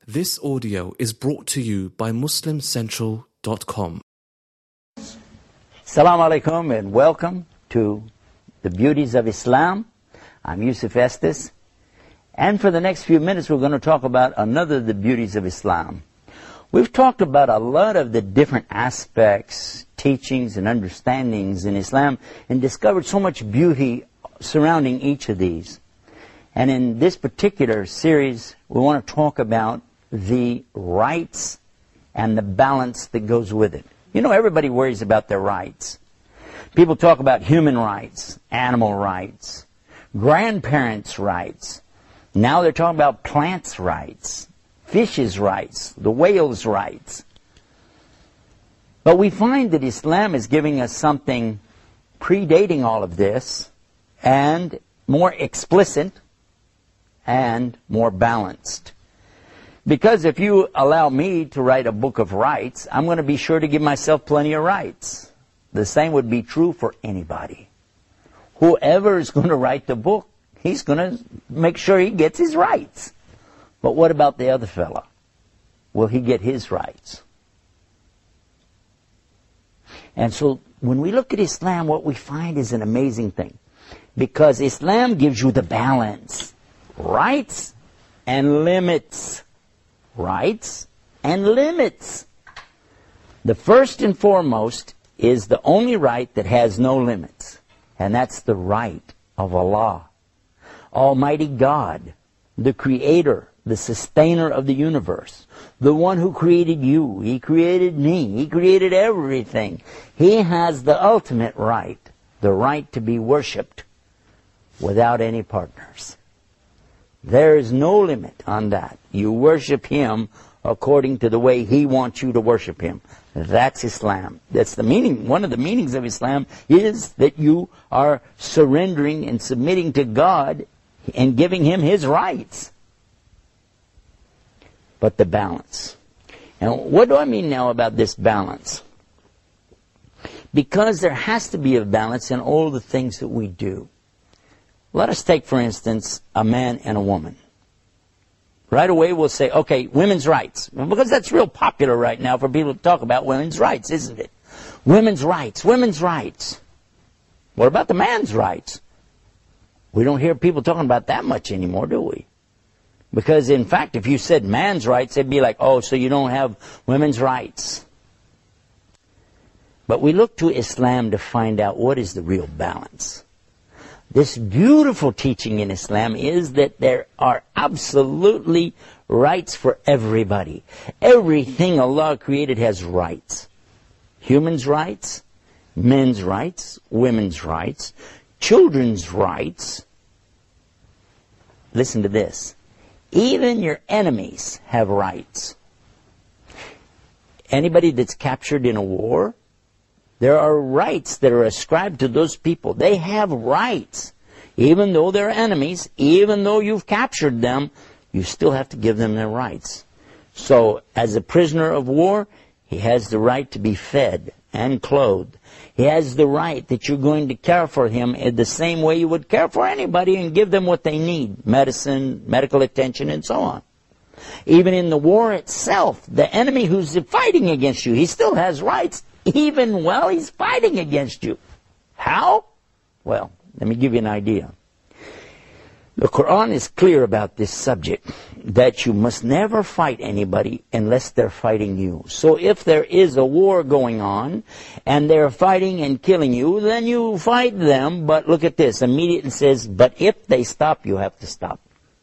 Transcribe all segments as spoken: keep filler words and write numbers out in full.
This audio is brought to you by Muslim Central dot com. Assalamu alaikum and welcome to the Beauties of Islam. I'm Yusuf Estes, and for the next few minutes we're going to talk about another of the beauties of Islam. We've talked about a lot of the different aspects, teachings and understandings in Islam and discovered so much beauty surrounding each of these. And in this particular series we want to talk about the rights and the balance that goes with it. You know, everybody worries about their rights. People talk about human rights, animal rights, grandparents' rights. Now they're talking about plants' rights, fish's rights, the whale's rights. But we find that Islam is giving us something predating all of this and more explicit and more balanced. Because if you allow me to write a book of rights, I'm going to be sure to give myself plenty of rights. The same would be true for anybody. Whoever is going to write the book, he's going to make sure he gets his rights. But what about the other fella? Will he get his rights? And so when we look at Islam, what we find is an amazing thing. Because Islam gives you the balance. Rights and limits. Rights and limits. The first and foremost is the only right that has no limits. And that's the right of Allah. Almighty God, the Creator, the Sustainer of the universe, the one who created you, He created me, He created everything. He has the ultimate right, the right to be worshipped without any partners. There is no limit on that. You worship Him according to the way He wants you to worship Him. That's Islam. That's the meaning. One of the meanings of Islam is that you are surrendering and submitting to God and giving Him His rights. But the balance. And what do I mean now about this balance? Because there has to be a balance in all the things that we do. Let us take, for instance, a man and a woman. Right away we'll say, okay, women's rights. Because that's real popular right now for people to talk about women's rights, isn't it? Women's rights, women's rights. What about the man's rights? We don't hear people talking about that much anymore, do we? Because, in fact, if you said man's rights, they'd be like, oh, so you don't have women's rights. But we look to Islam to find out what is the real balance. This beautiful teaching in Islam is that there are absolutely rights for everybody. Everything Allah created has rights. Humans' rights, men's rights, women's rights, children's rights. Listen to this. Even your enemies have rights. Anybody that's captured in a war, there are rights that are ascribed to those people. They have rights. Even though they're enemies, even though you've captured them, you still have to give them their rights. So, as a prisoner of war, he has the right to be fed and clothed. He has the right that you're going to care for him in the same way you would care for anybody and give them what they need. Medicine, medical attention, and so on. Even in the war itself, the enemy who's fighting against you, he still has rights. Even while he's fighting against you. How? Well, let me give you an idea. The Quran is clear about this subject, that you must never fight anybody unless they're fighting you. So if there is a war going on, and they're fighting and killing you, then you fight them, but look at this, immediately it says, but if they stop, you have to stop.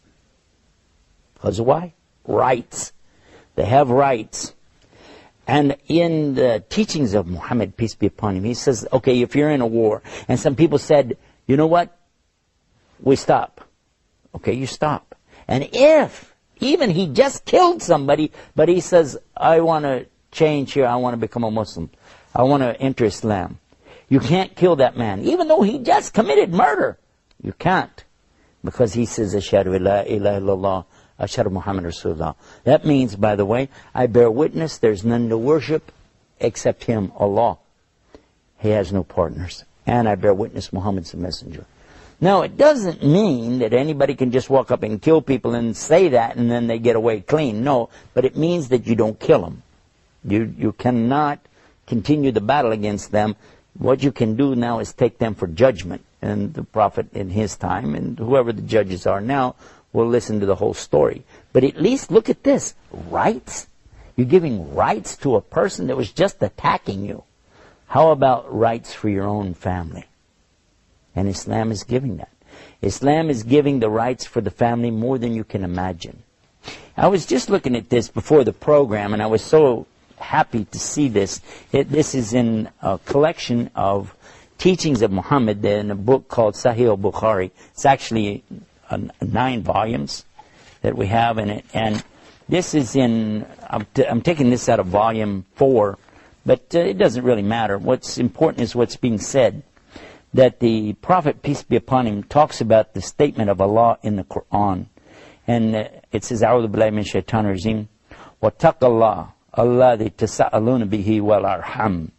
Because why? Rights. They have rights. And in the teachings of Muhammad, peace be upon him, he says, okay, if you're in a war, and some people said, you know what? We stop. Okay, you stop. And if, even he just killed somebody, but he says, I want to change here, I want to become a Muslim. I want to enter Islam. You can't kill that man, even though he just committed murder. You can't. Because he says, Ashhadu la ilaha illallah. Ashhadu Muhammad Rasulullah. That means, by the way, I bear witness there's none to worship except Him, Allah. He has no partners. And I bear witness Muhammad's the messenger. Now, it doesn't mean that anybody can just walk up and kill people and say that and then they get away clean. No, but it means that you don't kill them. You, you cannot continue the battle against them. What you can do now is take them for judgment. And the prophet in his time, and whoever the judges are now, will listen to the whole story. But at least look at this. Rights? You're giving rights to a person that was just attacking you. How about rights for your own family? And Islam is giving that. Islam is giving the rights for the family more than you can imagine. I was just looking at this before the program, and I was so happy to see this. It, this is in a collection of teachings of Muhammad in a book called Sahih al-Bukhari. It's actually uh, nine volumes that we have in it. And this is in, I'm, t I'm taking this out of volume four, but uh, it doesn't really matter. What's important is what's being said. That the Prophet, peace be upon him, talks about the statement of Allah in the Quran. And uh, it says, أعوذ بالله من الشيطان الرجيم واتقوا الله الذي تساءلون به والأرحام.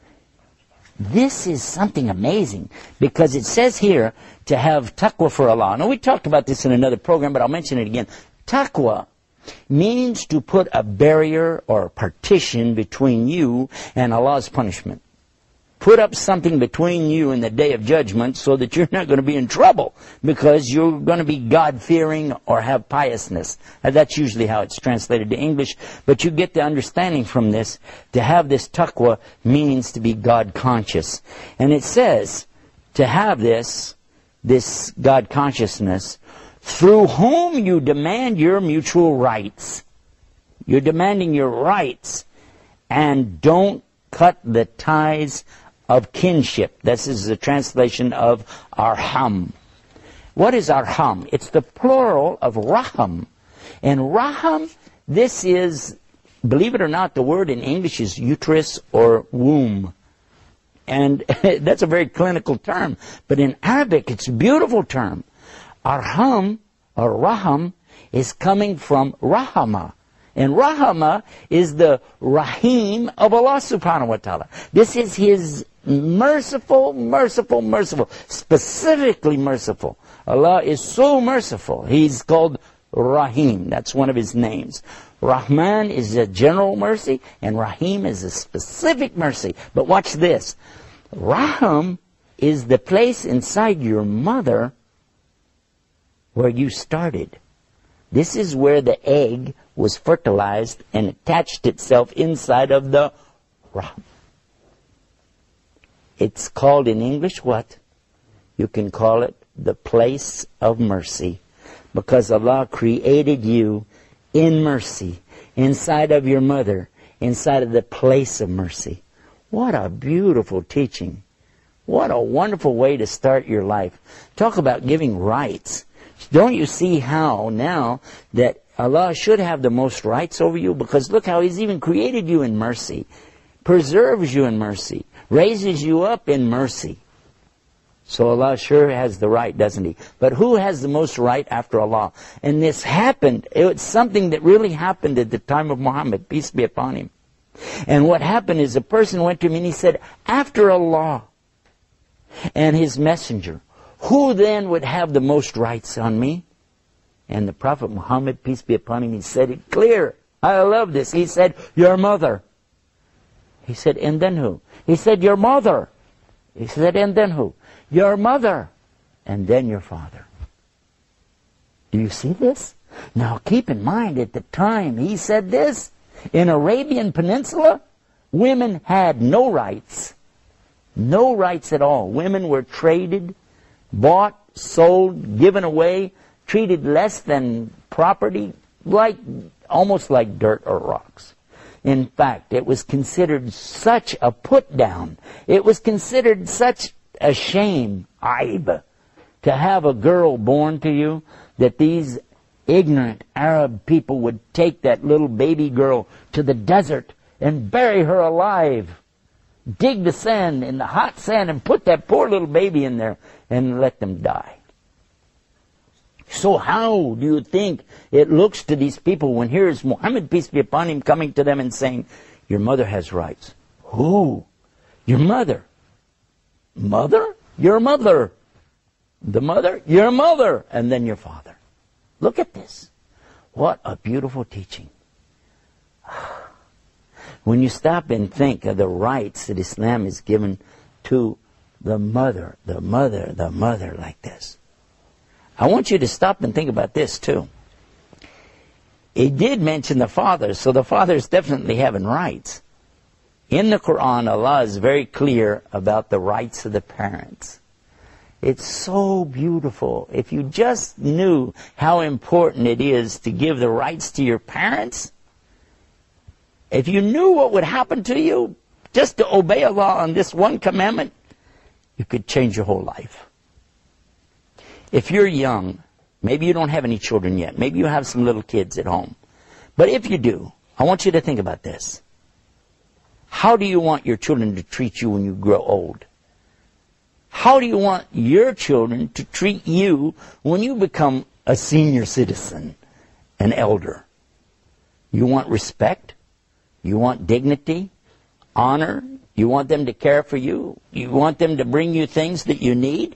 This is something amazing, because it says here to have taqwa for Allah. Now, we talked about this in another program, but I'll mention it again. Taqwa means to put a barrier or a partition between you and Allah's punishment. Put up something between you and the day of judgment so that you're not going to be in trouble because you're going to be God-fearing or have piousness. And that's usually how it's translated to English. But you get the understanding from this. To have this taqwa means to be God-conscious. And it says to have this, this God-consciousness, through whom you demand your mutual rights. You're demanding your rights. And don't cut the ties of kinship. This is the translation of arham. What is arham? It's the plural of raham. And raham, this is, believe it or not, the word in English is uterus or womb. And that's a very clinical term. But in Arabic, it's a beautiful term. Arham, or raham, is coming from rahama. And rahama is the rahim of Allah subhanahu wa ta'ala. This is His merciful, merciful, merciful, specifically merciful. Allah is so merciful. He's called Rahim. That's one of His names. Rahman is a general mercy, and Rahim is a specific mercy. But watch this. Rahim is the place inside your mother where you started. This is where the egg was fertilized and attached itself inside of the rahim. It's called in English what? You can call it the place of mercy. Because Allah created you in mercy, inside of your mother, inside of the place of mercy. What a beautiful teaching. What a wonderful way to start your life. Talk about giving rights. Don't you see how now that Allah should have the most rights over you? Because look how He's even created you in mercy, preserves you in mercy, raises you up in mercy. So Allah sure has the right, doesn't He? But who has the most right after Allah? And this happened. It was something that really happened at the time of Muhammad, peace be upon him. And what happened is a person went to him and he said, after Allah and His messenger, who then would have the most rights on me? And the Prophet Muhammad, peace be upon him, he said it clear. I love this. He said, your mother. He said, and then who? He said, your mother. He said, and then who? Your mother. And then your father. Do you see this? Now keep in mind, at the time he said this, in Arabian Peninsula, women had no rights. No rights at all. Women were traded, bought, sold, given away, treated less than property, like almost like dirt or rocks. In fact, it was considered such a put down. It was considered such a shame, aib, to have a girl born to you, that these ignorant Arab people would take that little baby girl to the desert and bury her alive. Dig the sand, in the hot sand, and put that poor little baby in there and let them die. So how do you think it looks to these people when here's Muhammad, peace be upon him, coming to them and saying, your mother has rights? Who? Your mother. Mother? Your mother. the mother, your mother, and then your father. Look at this. What a beautiful teaching. When you stop and think of the rights that Islam is given to the mother, the mother, the mother like this. I want you to stop and think about this too. It did mention the father, so the father is definitely having rights. In the Quran, Allah is very clear about the rights of the parents. It's so beautiful. If you just knew how important it is to give the rights to your parents, if you knew what would happen to you just to obey Allah on this one commandment, you could change your whole life. If you're young, maybe you don't have any children yet, maybe you have some little kids at home, but if you do, I want you to think about this. How do you want your children to treat you when you grow old? How do you want your children to treat you when you become a senior citizen, an elder? You want respect? You want dignity? Honor? You want them to care for you? You want them to bring you things that you need?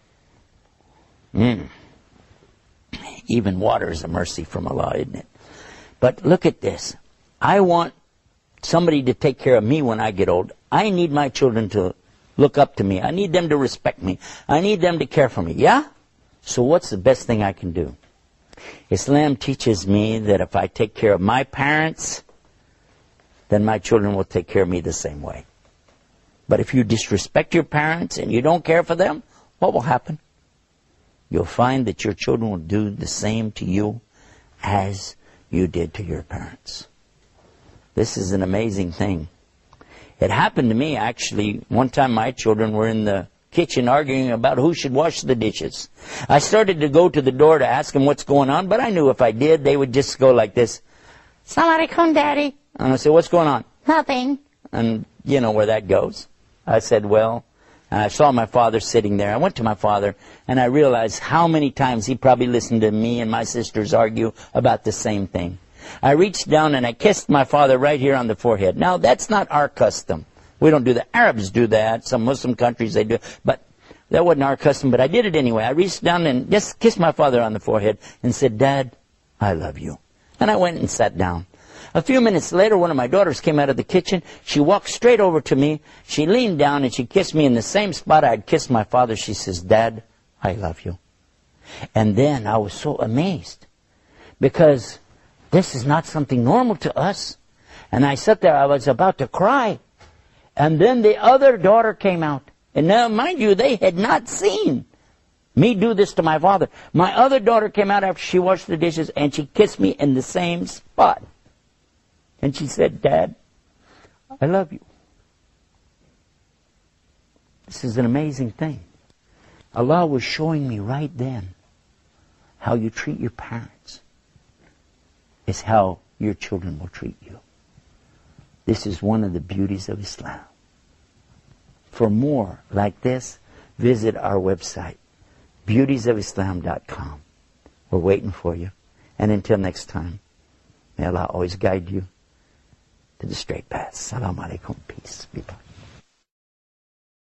Mm. Even water is a mercy from Allah, isn't it? But look at this. I want somebody to take care of me when I get old. I need my children to look up to me. I need them to respect me. I need them to care for me. Yeah? So what's the best thing I can do? Islam teaches me that if I take care of my parents, then my children will take care of me the same way. But if you disrespect your parents and you don't care for them, what will happen? You'll find that your children will do the same to you as you did to your parents. This is an amazing thing. It happened to me, actually. One time my children were in the kitchen arguing about who should wash the dishes. I started to go to the door to ask them what's going on, but I knew if I did, they would just go like this. Assalamu alaikum, Daddy. And I said, what's going on? Nothing. And you know where that goes. I said, well, and I saw my father sitting there. I went to my father, and I realized how many times he probably listened to me and my sisters argue about the same thing. I reached down and I kissed my father right here on the forehead. Now, that's not our custom. We don't do that. Arabs do that. Some Muslim countries, they do. But that wasn't our custom, but I did it anyway. I reached down and just kissed my father on the forehead and said, Dad, I love you. And I went and sat down. A few minutes later, one of my daughters came out of the kitchen. She walked straight over to me. She leaned down and she kissed me in the same spot I had kissed my father. She says, Dad, I love you. And then I was so amazed because this is not something normal to us. And I sat there, I was about to cry. And then the other daughter came out. And now, mind you, they had not seen me do this to my father. My other daughter came out after she washed the dishes and she kissed me in the same spot. And she said, Dad, I love you. This is an amazing thing. Allah was showing me right then how you treat your parents is how your children will treat you. This is one of the beauties of Islam. For more like this, visit our website, beauties of islam dot com. We're waiting for you. And until next time, may Allah always guide you to the straight path. Assalamu alaikum. Peace. Be blessed.